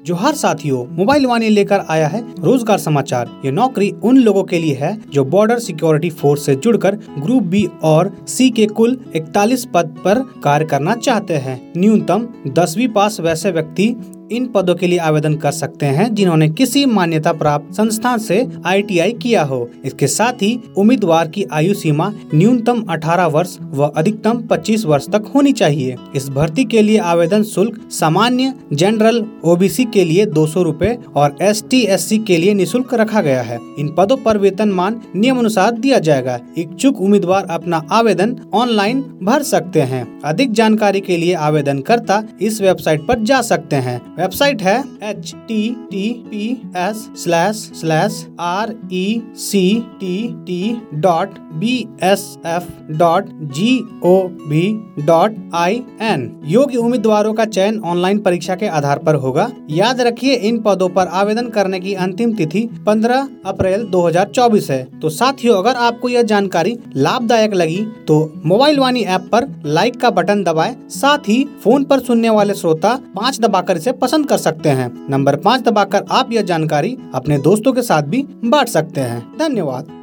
जोहार साथियों, मोबाइल वाणी लेकर आया है रोजगार समाचार। ये नौकरी उन लोगों के लिए है जो बॉर्डर सिक्योरिटी फोर्स से जुड़कर ग्रुप बी और सी के कुल 41 पद पर कार्य करना चाहते हैं। न्यूनतम 10वीं पास वैसे व्यक्ति इन पदों के लिए आवेदन कर सकते हैं जिन्होंने किसी मान्यता प्राप्त संस्थान से ITI किया हो। इसके साथ ही उम्मीदवार की आयु सीमा न्यूनतम 18 वर्ष व अधिकतम 25 वर्ष तक होनी चाहिए। इस भर्ती के लिए आवेदन शुल्क सामान्य, जनरल, OBC के लिए 200 रूपए और ST SC के लिए निःशुल्क रखा गया है। इन पदों पर वेतनमान नियम अनुसार दिया जाएगा। इच्छुक उम्मीदवार अपना आवेदन ऑनलाइन भर सकते हैं। अधिक जानकारी के लिए आवेदनकर्ता इस वेबसाइट पर जा सकते हैं। वेबसाइट है https://rect.bsf.gov.in। योग्य उम्मीदवारों का चयन ऑनलाइन परीक्षा के आधार पर होगा। याद रखिए, इन पदों पर आवेदन करने की अंतिम तिथि 15 अप्रैल 2024 है। तो साथियों, अगर आपको यह जानकारी लाभदायक लगी तो मोबाइल वाणी ऐप पर लाइक का बटन दबाएं। साथ ही फोन पर सुनने वाले श्रोता 5 दबाकर इसे पसंद कर सकते हैं। नंबर 5 दबाकर आप यह जानकारी अपने दोस्तों के साथ भी बांट सकते हैं। धन्यवाद।